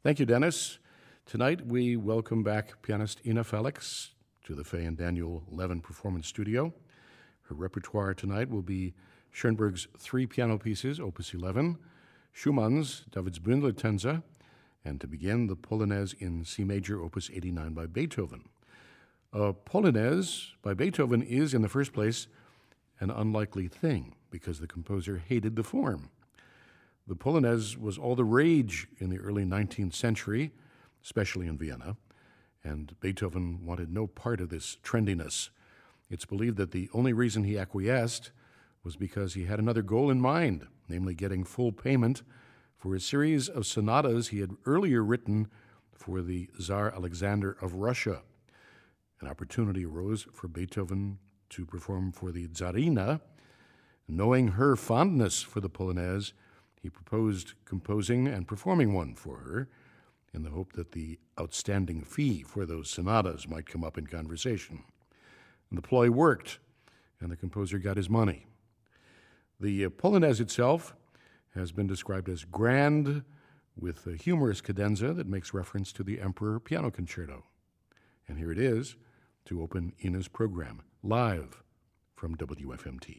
Thank you, Dennis. Tonight we welcome back pianist Ina Felix to the Faye and Daniel Levin Performance Studio. Her repertoire tonight will be Schoenberg's three piano pieces, Opus 11, Schumann's Davidsbündler-Tänze, and to begin, the Polonaise in C major, Opus 89 by Beethoven. A Polonaise by Beethoven is, in the first place, an unlikely thing because the composer hated the form. The Polonaise was all the rage in the early 19th century, especially in Vienna, and Beethoven wanted no part of this trendiness. It's believed that the only reason he acquiesced was because he had another goal in mind, namely getting full payment for a series of sonatas he had earlier written for the Tsar Alexander of Russia. An opportunity arose for Beethoven to perform for the Tsarina. Knowing her fondness for the Polonaise, he proposed composing and performing one for her in the hope that the outstanding fee for those sonatas might come up in conversation. And the ploy worked, and the composer got his money. The Polonaise itself has been described as grand, with a humorous cadenza that makes reference to the Emperor Piano Concerto. And here it is to open Ina's program, live from WFMT.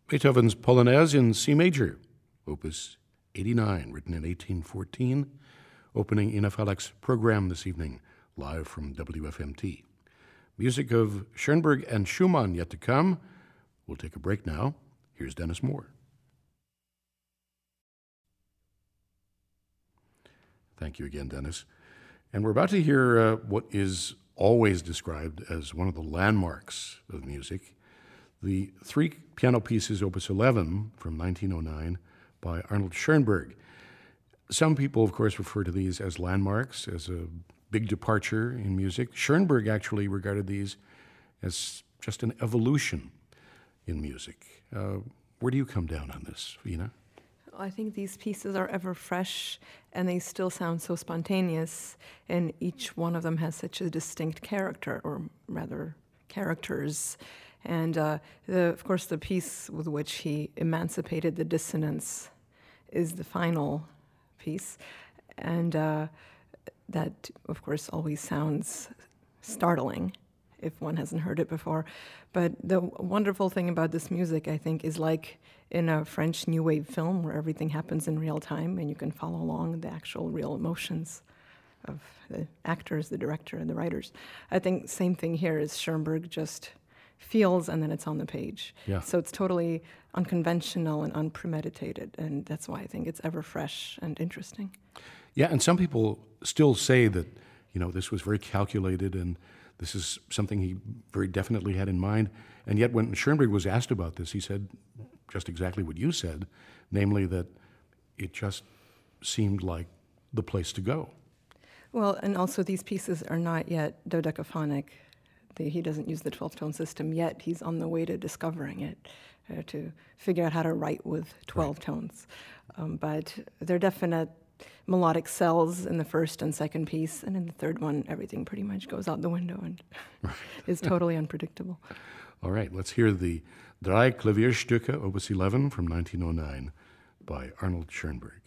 Beethoven's Polonaise in C major, Opus 89, written in 1814, opening Ina Felek's program this evening, live from WFMT. Music of Schoenberg and Schumann yet to come. We'll take a break now. Here's Dennis Moore. Thank you again, Dennis. And we're about to hear what is always described as one of the landmarks of music, the three piano pieces, Opus 11 from 1909 by Arnold Schoenberg. Some people, of course, refer to these as landmarks, as a big departure in music. Schoenberg actually regarded these as just an evolution in music. Where do you come down on this, Ina? I think these pieces are ever fresh, and they still sound so spontaneous, and each one of them has such a distinct character, or rather characters. And of course, the piece with which he emancipated the dissonance is the final piece, and that, of course, always sounds startling if one hasn't heard it before. But the wonderful thing about this music, I think, is like in a French New Wave film where everything happens in real time and you can follow along the actual real emotions of the actors, the director, and the writers. I think same thing here is Schoenberg just feels and then it's on the page. Yeah. So it's totally unconventional and unpremeditated, and that's why I think it's ever fresh and interesting. Yeah, and some people still say that, this was very calculated and this is something he very definitely had in mind. And yet when Schoenberg was asked about this, he said just exactly what you said, namely that it just seemed like the place to go. Well, and also these pieces are not yet dodecaphonic. He doesn't use the 12-tone system yet. He's on the way to discovering it, to figure out how to write with 12 tones. But there are definite melodic cells in the first and second piece, and in the third one, everything pretty much goes out the window and is totally unpredictable. All right, let's hear the Drei Klavierstücke, Opus 11 from 1909 by Arnold Schoenberg.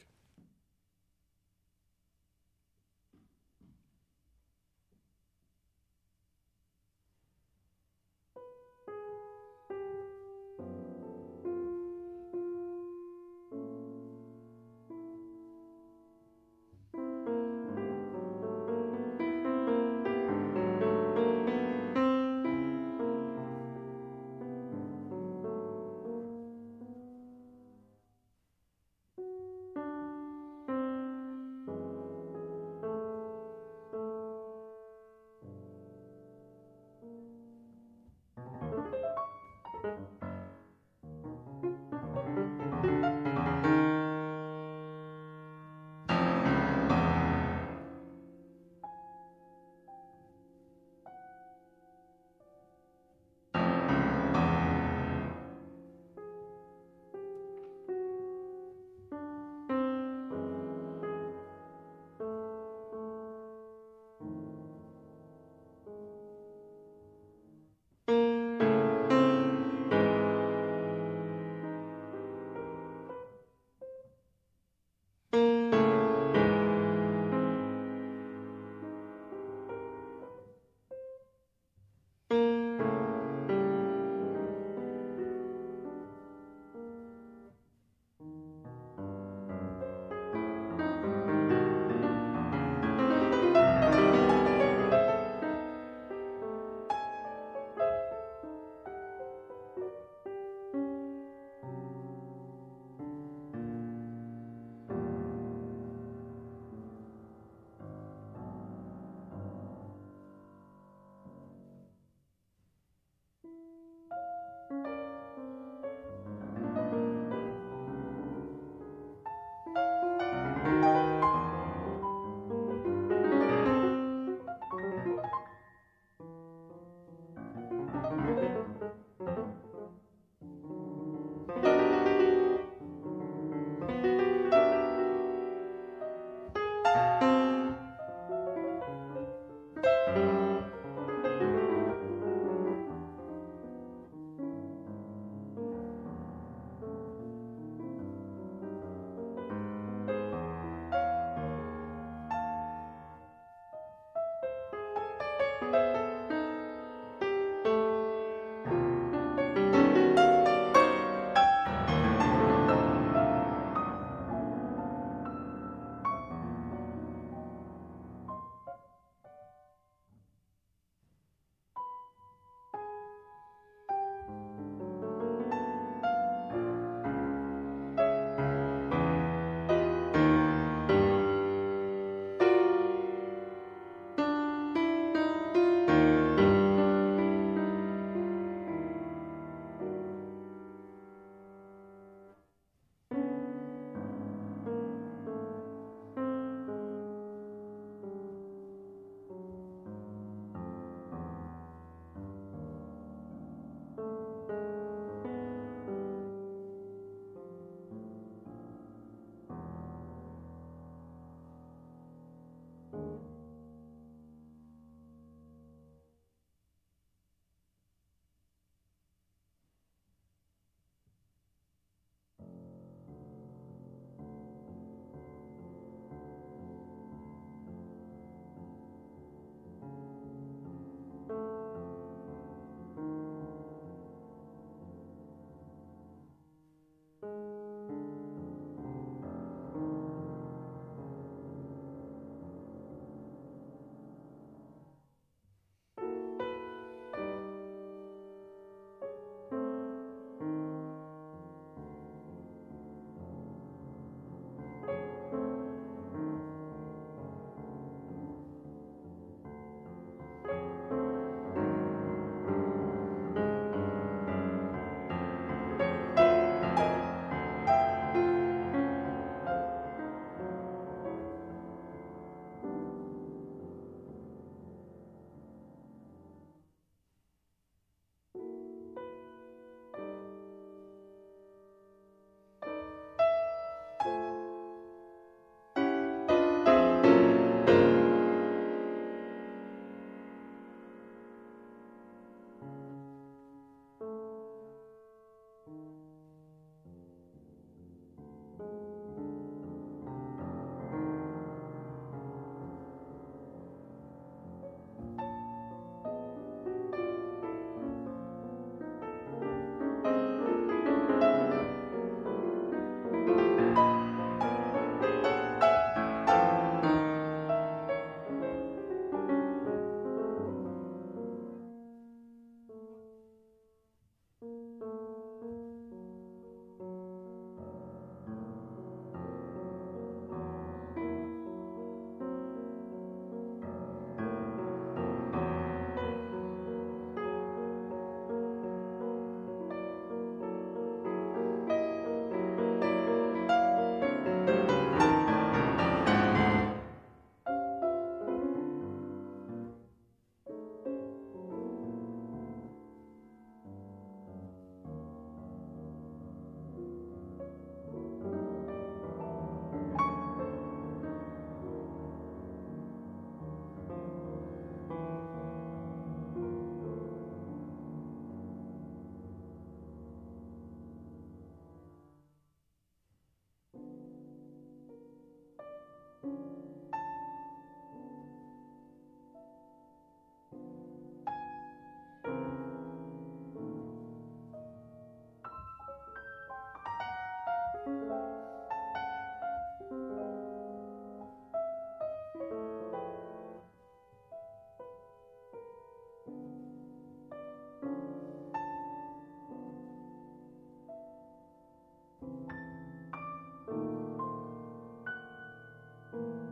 Thank you.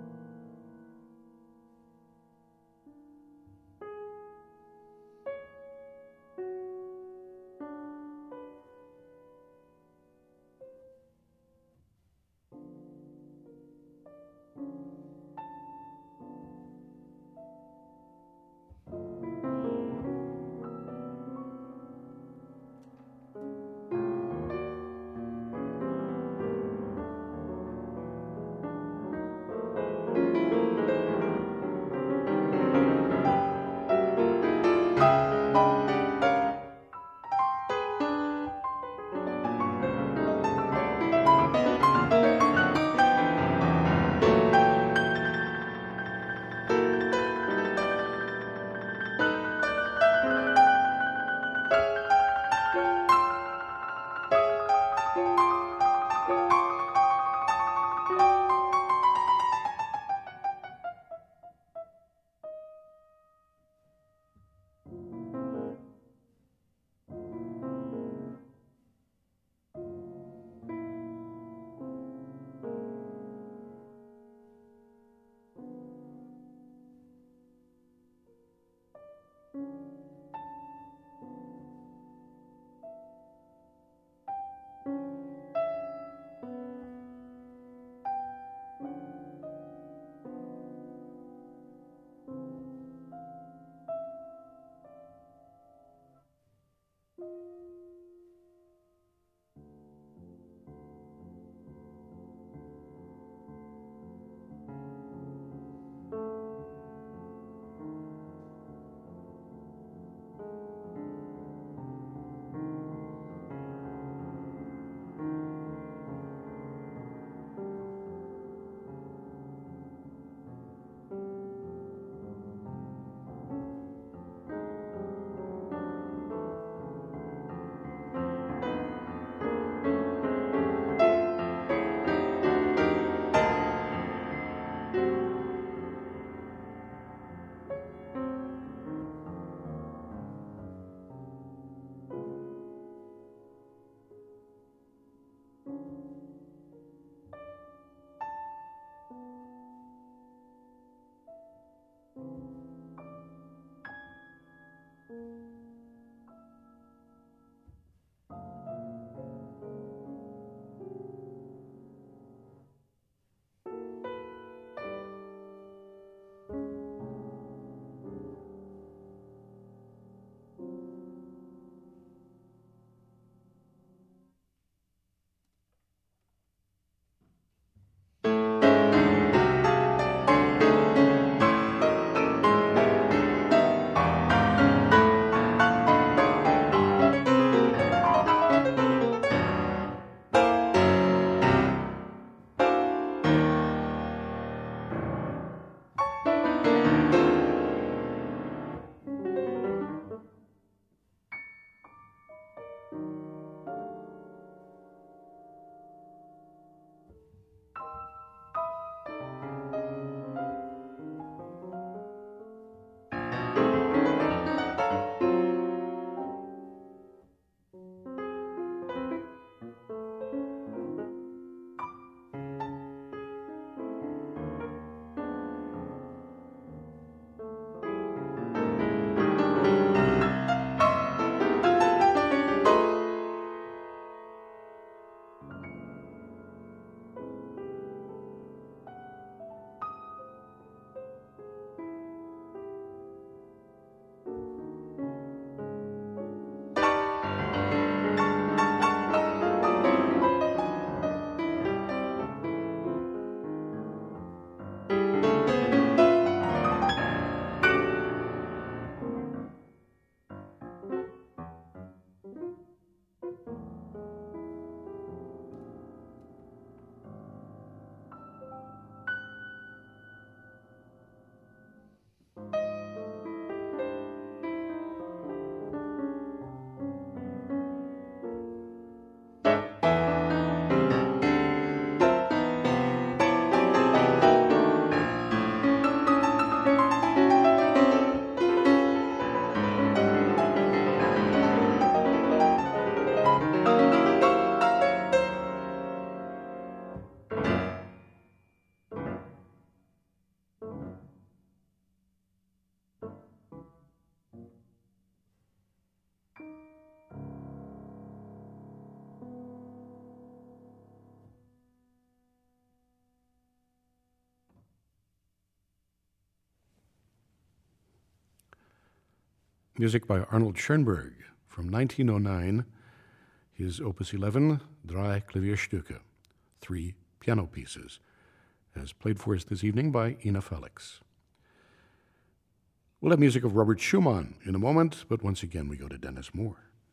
music by Arnold Schoenberg from 1909, his Opus 11, Drei Klavierstücke, 3 piano pieces, as played for us this evening by Ina Felix. We'll have music of Robert Schumann in a moment, but once again we go to Dennis Moore.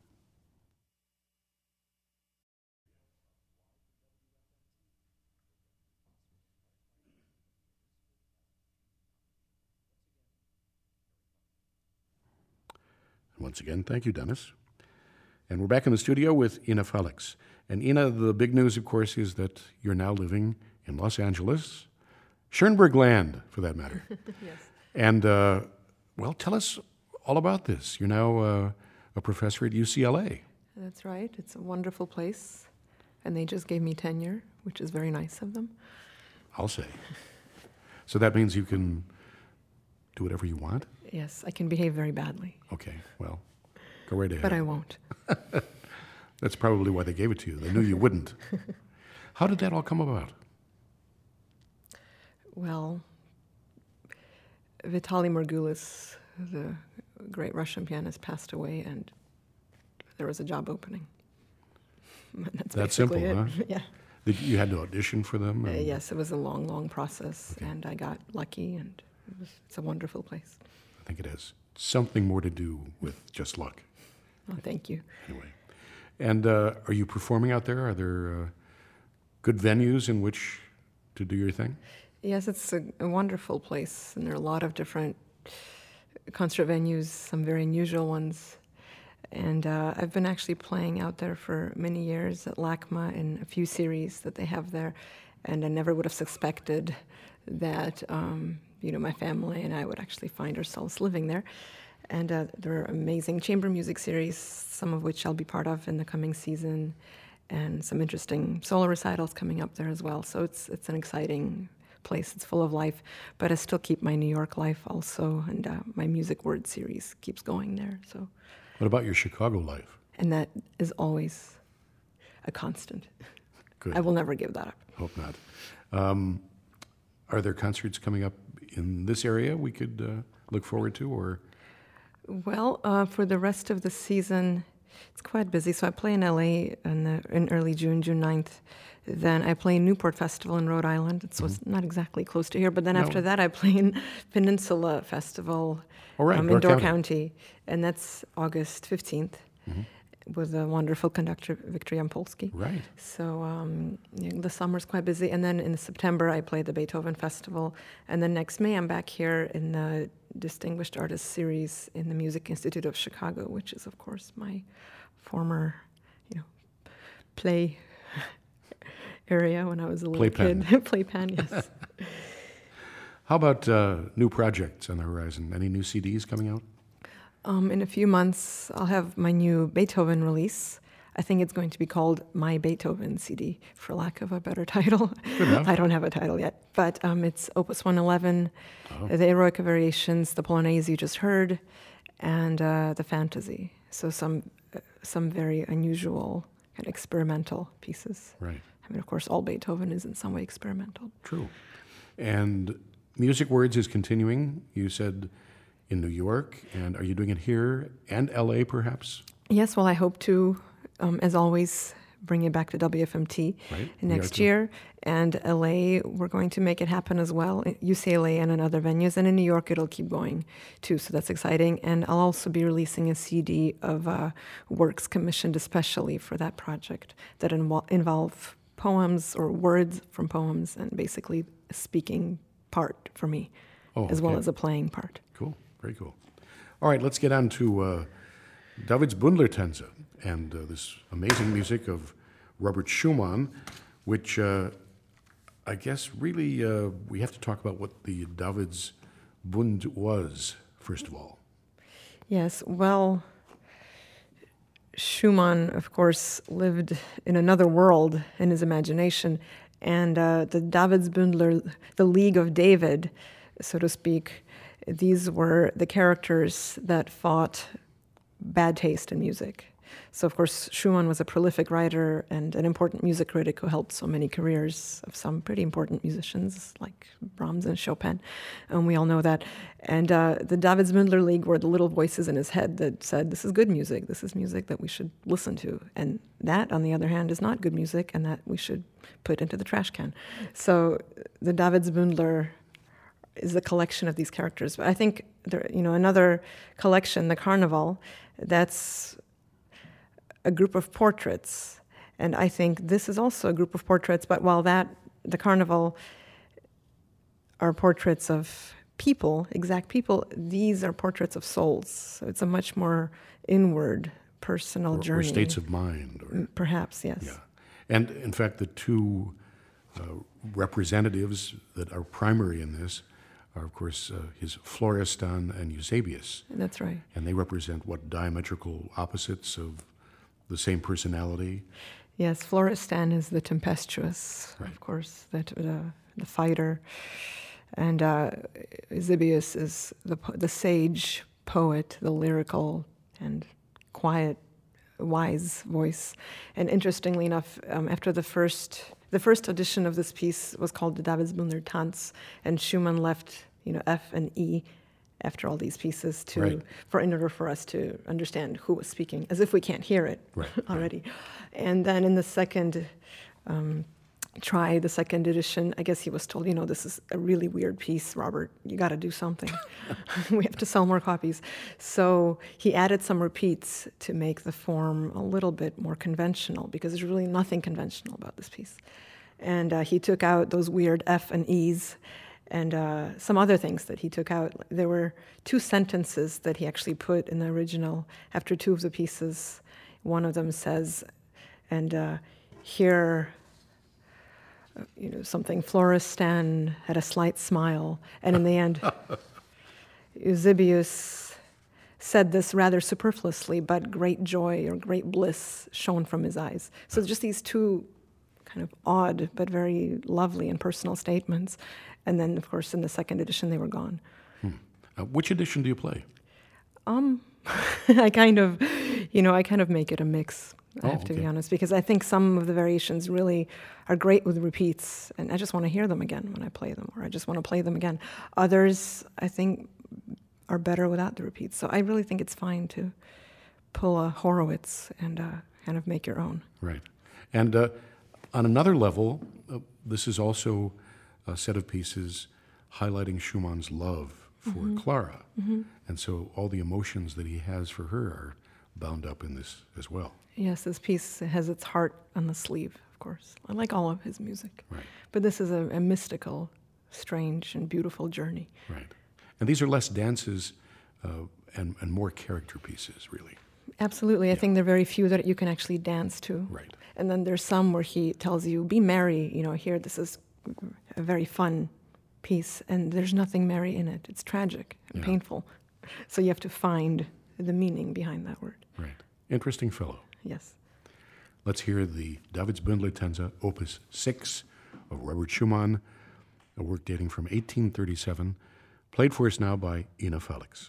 Once again, thank you, Dennis. And we're back in the studio with Ina Felix. And Ina, the big news, of course, is that you're now living in Los Angeles, Schoenberg land, for that matter. Yes. And, well, tell us all about this. You're now a professor at UCLA. That's right. It's a wonderful place. And they just gave me tenure, which is very nice of them. I'll say. So that means you can do whatever you want? Yes, I can behave very badly. Okay, well, go right ahead. But I won't. That's probably why they gave it to you. They knew you wouldn't. How did that all come about? Well, Vitaly Margulis, the great Russian pianist, passed away, and there was a job opening. That's simple, it. huh? Yeah. You had to audition for them? Yes, it was a long, long process, and I got lucky, and it's a wonderful place. I think it has something more to do with just luck. Oh, thank you. Anyway. And are you performing out there? Are there good venues in which to do your thing? Yes, it's a wonderful place, and there are a lot of different concert venues, some very unusual ones. And I've been actually playing out there for many years at LACMA in a few series that they have there, and I never would have suspected that my family and I would actually find ourselves living there. And there are amazing chamber music series, some of which I'll be part of in the coming season, and some interesting solo recitals coming up there as well. So it's an exciting place. It's full of life, but I still keep my New York life also, and my Music Word series keeps going there. So, what about your Chicago life? And that is always a constant. Good. I will never give that up. Hope not. Are there concerts coming up in this area we could look forward to, or? Well, for the rest of the season, it's quite busy. So I play in LA in early June, June 9th. Then I play in Newport Festival in Rhode Island. So it's not exactly close to here. But then after that, I play in Peninsula Festival in Door County. And that's August 15th with a wonderful conductor, Victor Yampolsky. Right. So the summer's quite busy. And then in September, I play the Beethoven Festival. And then next May, I'm back here in the Distinguished Artist Series in the Music Institute of Chicago, which is, of course, my former, play area when I was a little kid. Playpen, yes. How about new projects on the horizon? Any new CDs coming out? In a few months, I'll have my new Beethoven release. I think it's going to be called My Beethoven CD, for lack of a better title. Good enough. I don't have a title yet, but it's Opus 111, the Eroica Variations, the Polonaise you just heard, and the Fantasy. So some very unusual kind of experimental pieces. Right. I mean, of course, all Beethoven is in some way experimental. True. And Music Words is continuing, you said, in New York. And are you doing it here and LA, perhaps? Yes, well, I hope to, as always, bring it back to WFMT next year. And LA, we're going to make it happen as well, UCLA and in other venues. And in New York, it'll keep going, too, so that's exciting. And I'll also be releasing a CD of works commissioned especially for that project that involve poems or words from poems and basically a speaking part for me, as well as a playing part. Cool, very cool. All right, let's get on to David's Bundlertänze and this amazing music of Robert Schumann, which I guess really we have to talk about what the David's Bund was, first of all. Yes, well, Schumann, of course, lived in another world in his imagination, and the Davidsbündler, the League of David, so to speak, these were the characters that fought bad taste in music. So, of course, Schumann was a prolific writer and an important music critic who helped so many careers of some pretty important musicians like Brahms and Chopin, and we all know that. And the Davidsbündler League were the little voices in his head that said, this is good music, this is music that we should listen to. And that, on the other hand, is not good music, and that we should put into the trash can. So the Davidsbündler is a collection of these characters. But I think another collection, the Carnival, that's a group of portraits. And I think this is also a group of portraits, but while the Carnival are portraits of people, exact people, these are portraits of souls. So it's a much more inward, personal journey. Or states of mind. Or, perhaps, yes. Yeah. And in fact, the two representatives that are primary in this are, of course, his Florestan and Eusebius. That's right. And they represent what diametrical opposites of the same personality? Yes, Florestan is the tempestuous, right. Of course, the fighter, and Eusebius is the sage poet, the lyrical and quiet, wise voice. And interestingly enough, after the first edition of this piece was called the Davidsbündler Tanz, and Schumann left, F and E after all these pieces in order for us to understand who was speaking, as if we can't hear it already. Right. And then in the second the second edition, I guess he was told, this is a really weird piece, Robert. You got to do something. We have to sell more copies. So he added some repeats to make the form a little bit more conventional, because there's really nothing conventional about this piece. And he took out those weird F and E's and some other things that he took out. There were 2 sentences that he actually put in the original after 2 of the pieces. One of them says, and here, something, Florestan had a slight smile, and in the end, Eusebius said this rather superfluously, but great joy or great bliss shone from his eyes. So just these 2 kind of odd but very lovely and personal statements. And then, of course, in the second edition, they were gone. Which edition do you play? I kind of make it a mix. I have to be honest, because I think some of the variations really are great with repeats, and I just want to hear them again when I play them, or I just want to play them again. Others, I think, are better without the repeats. So I really think it's fine to pull a Horowitz and kind of make your own. Right. And on another level, this is also a set of pieces highlighting Schumann's love for Clara. Mm-hmm. And so all the emotions that he has for her are bound up in this as well. Yes, this piece has its heart on the sleeve, of course. I like all of his music. Right. But this is a mystical, strange, and beautiful journey. Right. And these are less dances and more character pieces, really. Absolutely. I think there are very few that you can actually dance to. Right. And then there's some where he tells you, be merry. Here, this is a very fun piece, and there's nothing merry in it. It's tragic and painful. So you have to find the meaning behind that word. Right. Interesting fellow. Yes. Let's hear the Davidsbündler Tänze, Opus 6 of Robert Schumann, a work dating from 1837, played for us now by Ina Felix.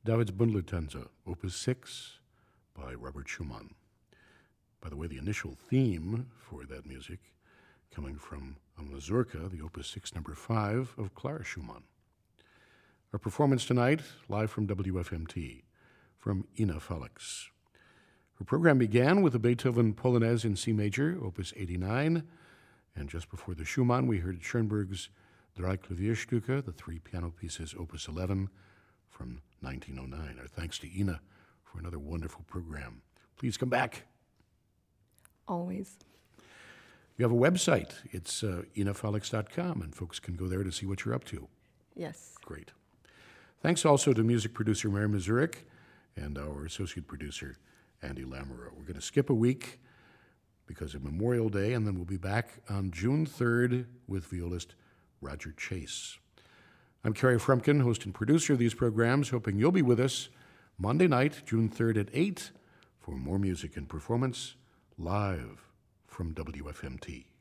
Davidsbundlertanze, Opus 6 by Robert Schumann. By the way, the initial theme for that music coming from a mazurka, the Opus 6 number 5 of Clara Schumann. Our performance tonight, live from WFMT, from Ina Felix. Her program began with the Beethoven Polonaise in C major, Opus 89, and just before the Schumann, we heard Schoenberg's Drei Klavierstücke, the 3 piano pieces, Opus 11, from 1909. Our thanks to Ina for another wonderful program. Please come back. Always. You have a website. It's inafelix.com, and folks can go there to see what you're up to. Yes. Great. Thanks also to music producer Mary Mazurik and our associate producer, Andy Lamoureux. We're going to skip a week because of Memorial Day, and then we'll be back on June 3rd with violist Roger Chase. I'm Kerry Frumkin, host and producer of these programs, hoping you'll be with us Monday night, June 3rd at 8, for more music and performance live from WFMT.